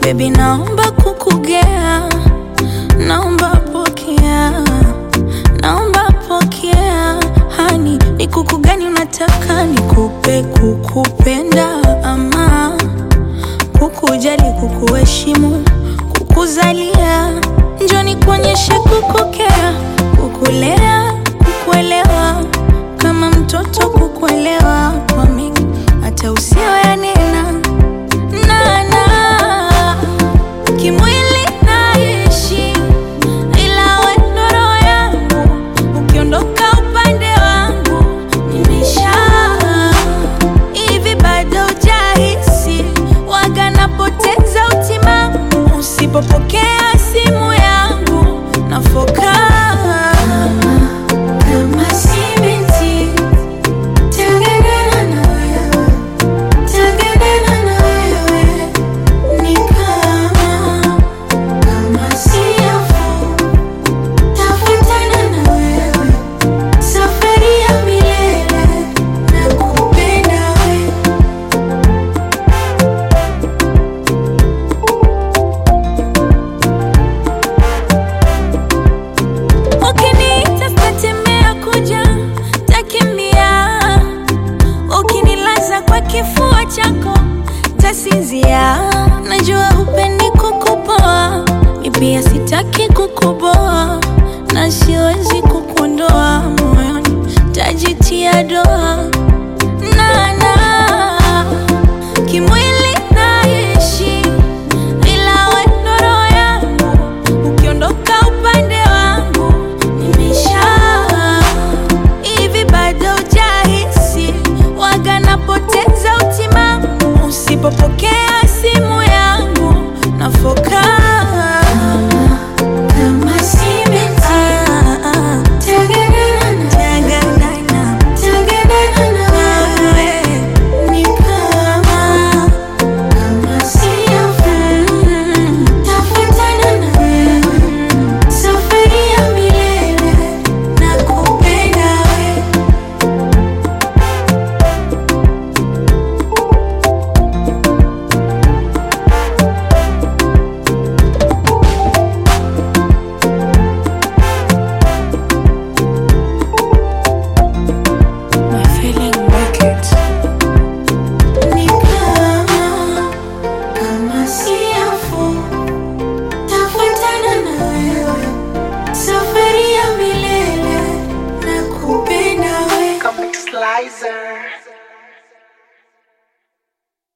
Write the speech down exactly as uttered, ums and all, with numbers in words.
Baby naomba kukugea, naomba pokea, naomba pokea. Hani ni kuku gani unataka nikupe? Kukupenda ama kukujali, kukuheshimu, kukuzalia? Njoo nikuonyeshe kukukea, kukulea, kukuelewa, kama mtoto kukuelewa kwa mingi hata usiwe yanena. Na na kimwili naishi, ila we ndo roho yangu. Ukiondoka upande wangu nimeisha. Hivi bado hujahisi waga napoteza utimamu usipopokea simu yangu? Nafoka kama simiti, tengenena na wewe, tengenena na wewe. Ni kama kama siafu, tafuatana na wewe, safari ya milele, nakupenda wewe. Ukiniita sitatemea kuja, takimbia. Ukinilaza kwa kifua chako tasinzia. Najua hupendi kukupoa, mi pia sitaki kukuboa, na siwezi kukuondoa moyoni, tajitia doa. Na na kimwili naishi, ila we ndo roho yangu. Ukiondoka upande wangu nimeisha. Hivi bado hujahisi waga napoteza utimamu usipopokea simu yangu? Nafoka kama simiti, tengenena na, tengenena na wewe. Ni kama kama siafu, tafuatana na wewe, safari ya milele, nakupenda wewe. My feeling wicked. Ni kama kama siafu, tafuatana na wewe, safari ya milele, nakupenda wewe. Comic Slicer.